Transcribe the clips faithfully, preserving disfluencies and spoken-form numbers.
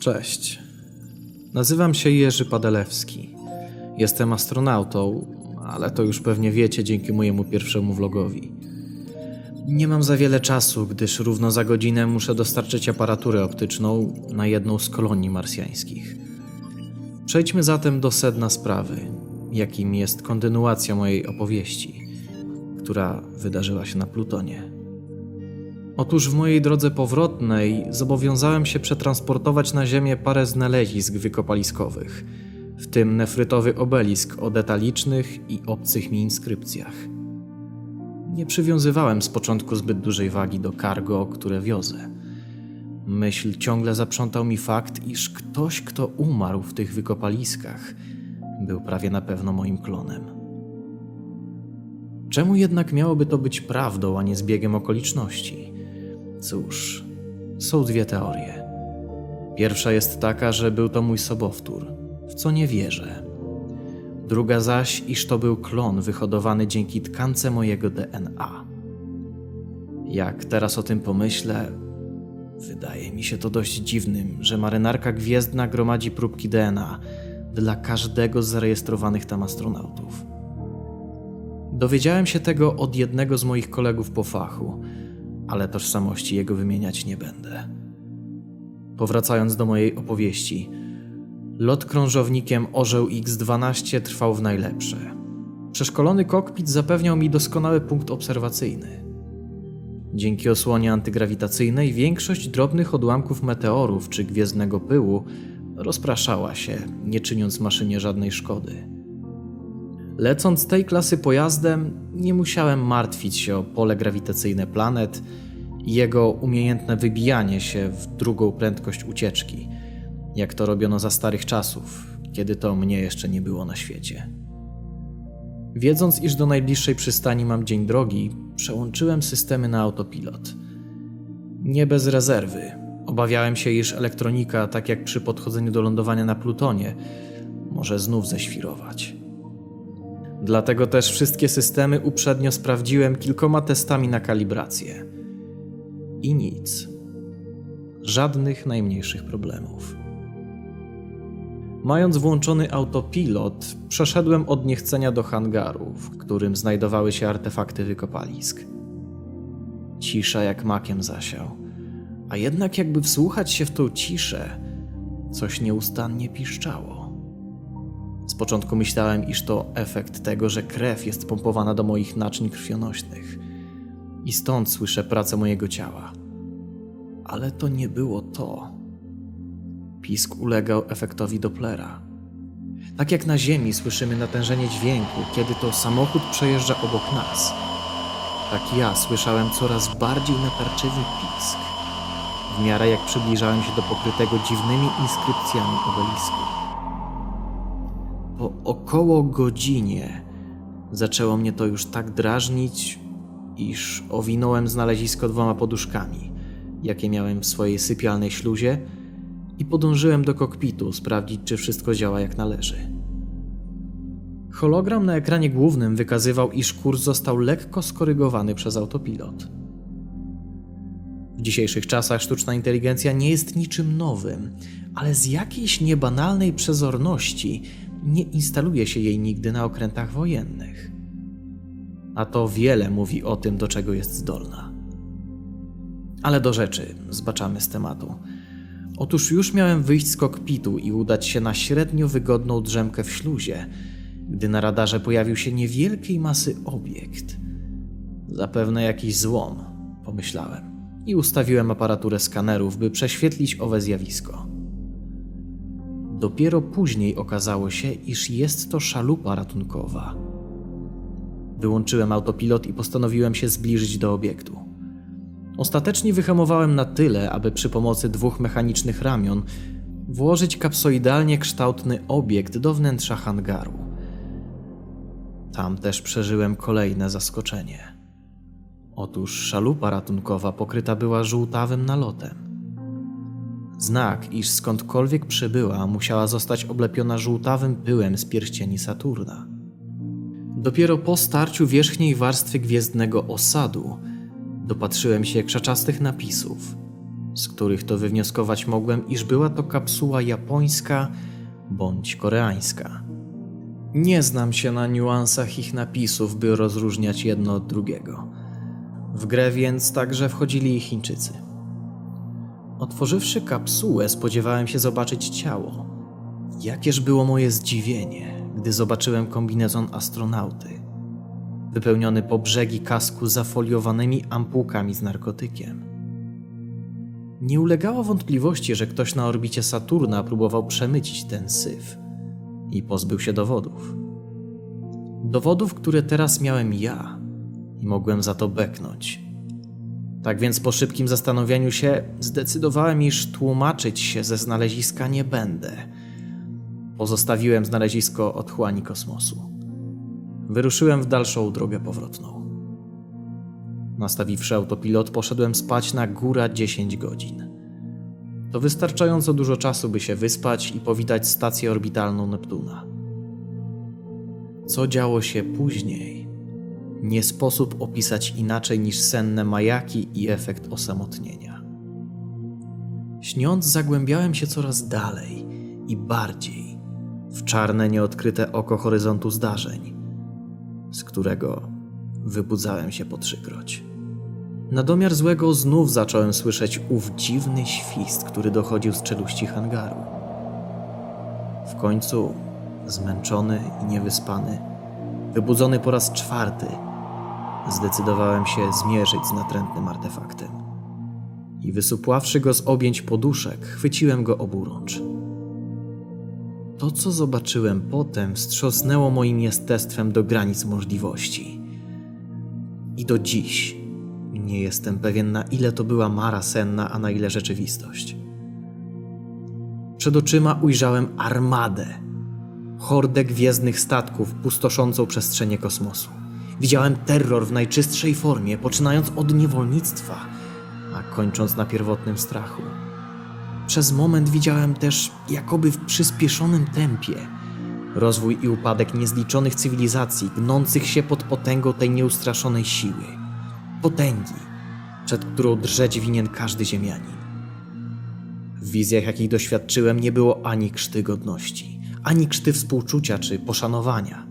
Cześć. Nazywam się Jerzy Padelewski. Jestem astronautą, ale to już pewnie wiecie dzięki mojemu pierwszemu vlogowi. Nie mam za wiele czasu, gdyż równo za godzinę muszę dostarczyć aparaturę optyczną na jedną z kolonii marsjańskich. Przejdźmy zatem do sedna sprawy, jakim jest kontynuacja mojej opowieści, która wydarzyła się na Plutonie. Otóż w mojej drodze powrotnej zobowiązałem się przetransportować na Ziemię parę znalezisk wykopaliskowych, w tym nefrytowy obelisk o detalicznych i obcych mi inskrypcjach. Nie przywiązywałem z początku zbyt dużej wagi do cargo, które wiozę. Myśl ciągle zaprzątał mi fakt, iż ktoś, kto umarł w tych wykopaliskach, był prawie na pewno moim klonem. Czemu jednak miałoby to być prawdą, a nie zbiegiem okoliczności? Cóż, są dwie teorie. Pierwsza jest taka, że był to mój sobowtór, w co nie wierzę. Druga zaś, iż to był klon wyhodowany dzięki tkance mojego D N A. Jak teraz o tym pomyślę, wydaje mi się to dość dziwnym, że marynarka gwiezdna gromadzi próbki D N A dla każdego z zarejestrowanych tam astronautów. Dowiedziałem się tego od jednego z moich kolegów po fachu, ale tożsamości jego wymieniać nie będę. Powracając do mojej opowieści, lot krążownikiem Orzeł X dwanaście trwał w najlepsze. Przeszkolony kokpit zapewniał mi doskonały punkt obserwacyjny. Dzięki osłonie antygrawitacyjnej większość drobnych odłamków meteorów czy gwiezdnego pyłu rozpraszała się, nie czyniąc maszynie żadnej szkody. Lecąc tej klasy pojazdem, nie musiałem martwić się o pole grawitacyjne planet i jego umiejętne wybijanie się w drugą prędkość ucieczki, jak to robiono za starych czasów, kiedy to mnie jeszcze nie było na świecie. Wiedząc, iż do najbliższej przystani mam dzień drogi, przełączyłem systemy na autopilot. Nie bez rezerwy. Obawiałem się, iż elektronika, tak jak przy podchodzeniu do lądowania na Plutonie, może znów ześwirować. Dlatego też wszystkie systemy uprzednio sprawdziłem kilkoma testami na kalibrację. I nic. Żadnych najmniejszych problemów. Mając włączony autopilot, przeszedłem od niechcenia do hangaru, w którym znajdowały się artefakty wykopalisk. Cisza jak makiem zasiał, a jednak jakby wsłuchać się w tą ciszę, coś nieustannie piszczało. Z początku myślałem, iż to efekt tego, że krew jest pompowana do moich naczyń krwionośnych i stąd słyszę pracę mojego ciała. Ale to nie było to. Pisk ulegał efektowi Dopplera. Tak jak na Ziemi słyszymy natężenie dźwięku, kiedy to samochód przejeżdża obok nas, tak ja słyszałem coraz bardziej natarczywy pisk, w miarę jak przybliżałem się do pokrytego dziwnymi inskrypcjami obelisku. Po około godzinie zaczęło mnie to już tak drażnić, iż owinąłem znalezisko dwoma poduszkami, jakie miałem w swojej sypialnej śluzie, i podążyłem do kokpitu sprawdzić, czy wszystko działa jak należy. Hologram na ekranie głównym wykazywał, iż kurs został lekko skorygowany przez autopilot. W dzisiejszych czasach sztuczna inteligencja nie jest niczym nowym, ale z jakiejś niebanalnej przezorności nie instaluje się jej nigdy na okrętach wojennych. A to wiele mówi o tym, do czego jest zdolna. Ale do rzeczy, zbaczamy z tematu. Otóż już miałem wyjść z kokpitu i udać się na średnio wygodną drzemkę w śluzie, gdy na radarze pojawił się niewielkiej masy obiekt. Zapewne jakiś złom, pomyślałem, i ustawiłem aparaturę skanerów, by prześwietlić owe zjawisko. Dopiero później okazało się, iż jest to szalupa ratunkowa. Wyłączyłem autopilot i postanowiłem się zbliżyć do obiektu. Ostatecznie wyhamowałem na tyle, aby przy pomocy dwóch mechanicznych ramion włożyć kapsoidalnie kształtny obiekt do wnętrza hangaru. Tam też przeżyłem kolejne zaskoczenie. Otóż szalupa ratunkowa pokryta była żółtawym nalotem. Znak, iż skądkolwiek przybyła, musiała zostać oblepiona żółtawym pyłem z pierścieni Saturna. Dopiero po starciu wierzchniej warstwy gwiezdnego osadu dopatrzyłem się krzaczastych napisów, z których to wywnioskować mogłem, iż była to kapsuła japońska bądź koreańska. Nie znam się na niuansach ich napisów, by rozróżniać jedno od drugiego. W grę więc także wchodzili i Chińczycy. Otworzywszy kapsułę, spodziewałem się zobaczyć ciało. Jakież było moje zdziwienie, gdy zobaczyłem kombinezon astronauty, wypełniony po brzegi kasku zafoliowanymi ampułkami z narkotykiem. Nie ulegało wątpliwości, że ktoś na orbicie Saturna próbował przemycić ten syf i pozbył się dowodów. Dowodów, które teraz miałem ja i mogłem za to beknąć. Tak więc po szybkim zastanowieniu się zdecydowałem, iż tłumaczyć się ze znaleziska nie będę. Pozostawiłem znalezisko otchłani kosmosu. Wyruszyłem w dalszą drogę powrotną. Nastawiwszy autopilot, poszedłem spać na góra dziesięć godzin. To wystarczająco dużo czasu, by się wyspać i powitać stację orbitalną Neptuna. Co działo się później, nie sposób opisać inaczej niż senne majaki i efekt osamotnienia. Śniąc, zagłębiałem się coraz dalej i bardziej w czarne, nieodkryte oko horyzontu zdarzeń, z którego wybudzałem się po trzykroć. Na domiar złego znów zacząłem słyszeć ów dziwny świst, który dochodził z czeluści hangaru. W końcu, zmęczony i niewyspany, wybudzony po raz czwarty, zdecydowałem się zmierzyć z natrętnym artefaktem. I wysupławszy go z objęć poduszek, chwyciłem go oburącz. To, co zobaczyłem potem, wstrząsnęło moim jestestwem do granic możliwości. I do dziś nie jestem pewien, na ile to była mara senna, a na ile rzeczywistość. Przed oczyma ujrzałem armadę, hordę gwiezdnych statków pustoszącą przestrzenie kosmosu. Widziałem terror w najczystszej formie, poczynając od niewolnictwa, a kończąc na pierwotnym strachu. Przez moment widziałem też, jakoby w przyspieszonym tempie, rozwój i upadek niezliczonych cywilizacji, gnących się pod potęgą tej nieustraszonej siły. Potęgi, przed którą drżeć winien każdy ziemianin. W wizjach, jakich doświadczyłem, nie było ani krzty godności, ani krzty współczucia czy poszanowania.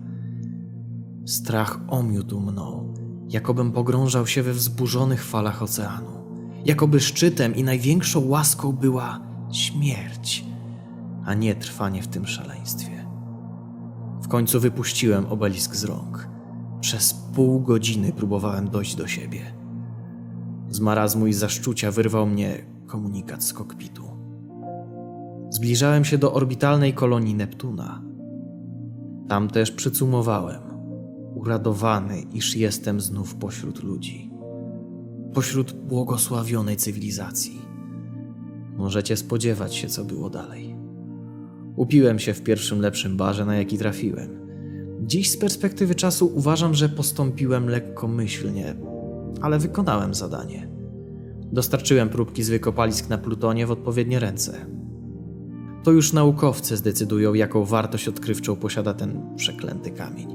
Strach omiótł mną, jakobym pogrążał się we wzburzonych falach oceanu. Jakoby szczytem i największą łaską była śmierć, a nie trwanie w tym szaleństwie. W końcu wypuściłem obelisk z rąk. Przez pół godziny próbowałem dojść do siebie. Z marazmu i zaszczucia wyrwał mnie komunikat z kokpitu. Zbliżałem się do orbitalnej kolonii Neptuna. Tam też przycumowałem, uradowany, iż jestem znów pośród ludzi. Pośród błogosławionej cywilizacji. Możecie spodziewać się, co było dalej. Upiłem się w pierwszym lepszym barze, na jaki trafiłem. Dziś z perspektywy czasu uważam, że postąpiłem lekkomyślnie, ale wykonałem zadanie. Dostarczyłem próbki z wykopalisk na Plutonie w odpowiednie ręce. To już naukowcy zdecydują, jaką wartość odkrywczą posiada ten przeklęty kamień.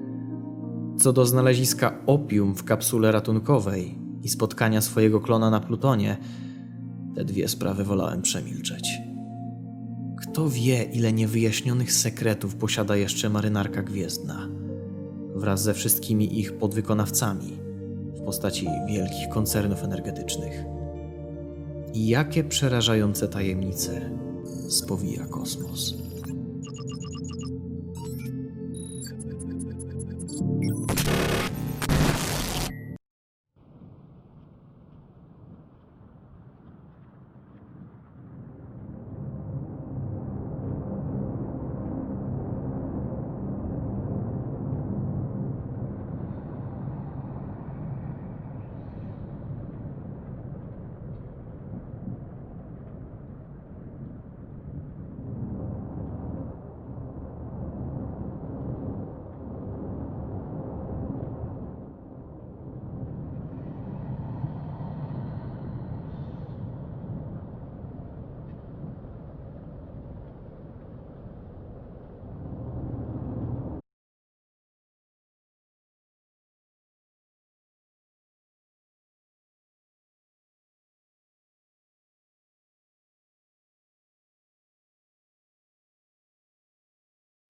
Co do znaleziska opium w kapsule ratunkowej i spotkania swojego klona na Plutonie, te dwie sprawy wolałem przemilczeć. Kto wie, ile niewyjaśnionych sekretów posiada jeszcze marynarka gwiezdna, wraz ze wszystkimi ich podwykonawcami w postaci wielkich koncernów energetycznych. I jakie przerażające tajemnice spowija kosmos.